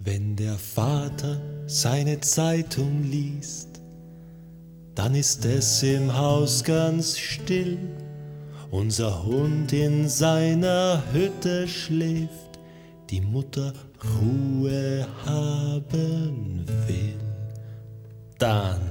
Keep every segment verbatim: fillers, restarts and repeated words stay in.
Wenn der Vater seine Zeitung liest, dann ist es im Haus ganz still. Unser Hund in seiner Hütte schläft, die Mutter Ruhe haben will. Dann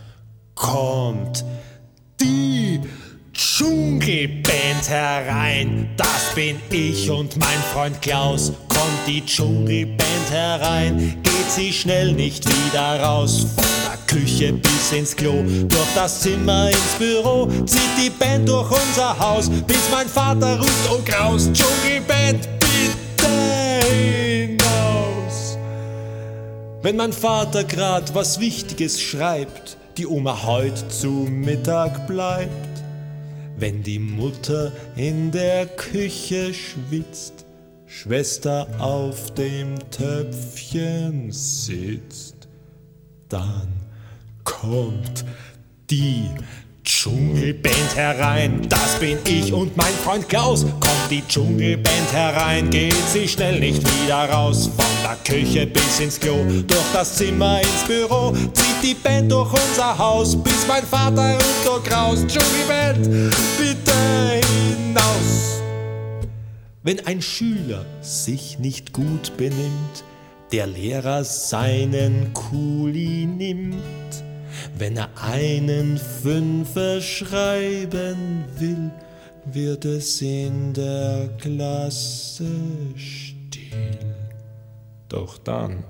kommt die Dschungelband herein. Das bin ich und mein Freund Klaus. Kommt die Dschungelband herein, geht sie schnell nicht wieder raus. Von der Küche bis ins Klo, durch das Zimmer ins Büro, zieht die Band durch unser Haus, bis mein Vater ruft, oh Graus, Dschungelband, bitte hinaus. Wenn mein Vater grad was Wichtiges schreibt, die Oma heut zu Mittag bleibt, wenn die Mutter in der Küche schwitzt, Schwester auf dem Töpfchen sitzt, dann kommt die Dschungelband herein. Das bin ich und mein Freund Klaus. Kommt die Dschungelband herein, geht sie schnell nicht wieder raus. Von der Küche bis ins Klo, durch das Zimmer ins Büro, zieht die Band durch unser Haus, bis mein Vater ruft, oh Graus, Dschungelband, bitte hinaus. Wenn ein Schüler sich nicht gut benimmt, der Lehrer seinen Kuli nimmt. Wenn er einen Fünfer schreiben will, wird es in der Klasse still. Doch dann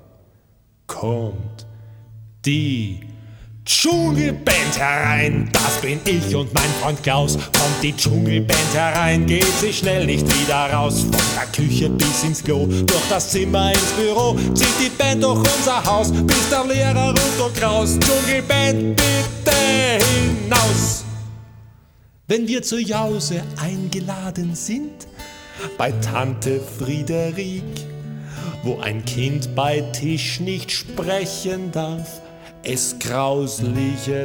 kommt die Dschungelband herein. Das bin ich und mein Freund Klaus. Kommt die Dschungelband herein, geht sie schnell nicht wieder raus. Von der Küche bis ins Klo, durch das Zimmer ins Büro, zieht die Band durch unser Haus, bis der Lehrer ruft, oh Graus, Dschungelband, bitte hinaus. Wenn wir zur Jause eingeladen sind, bei Tante Friederik, wo ein Kind bei Tisch nicht sprechen darf, es grausliche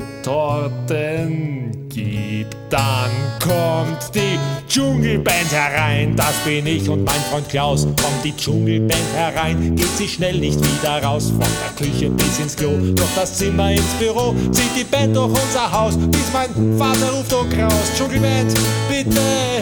Torten gibt, dann kommt die Dschungelband herein. Das bin ich und mein Freund Klaus. Kommt die Dschungelband herein, geht sie schnell nicht wieder raus. Von der Küche bis ins Klo, durch das Zimmer ins Büro, zieht die Band durch unser Haus, bis mein Vater ruft, oh Graus, Dschungelband, bitte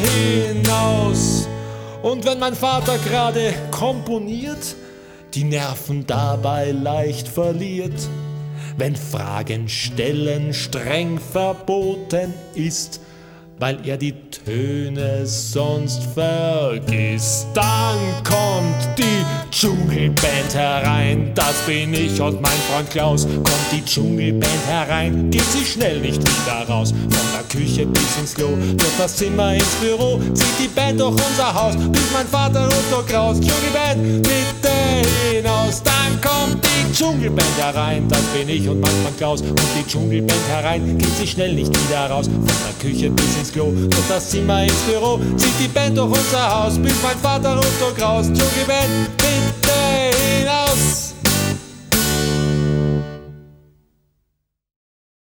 hinaus. Und wenn mein Vater gerade komponiert, die Nerven dabei leicht verliert, wenn Fragen stellen streng verboten ist, weil er die Töne sonst vergisst, dann kommt die Dschungelband herein. Das bin ich und mein Freund Klaus. Kommt die Dschungelband herein, geht sie schnell nicht wieder raus. Von der Küche bis ins Klo, durch das Zimmer ins Büro, zieht die Band durch unser Haus, bis mein Vater ruft, oh Graus, Dschungelband, bitte hinaus. Dann kommt die Dschungelband herein. Das bin ich und mein Freund Klaus. Kommt die Dschungelband herein, geht sie schnell nicht wieder raus. Von der Küche bis ins Klo, durch das Zimmer ins Büro, zieht die Band durch unser Haus, bis mein Vater ruft, oh Graus, Dschungelband, bitte hinaus.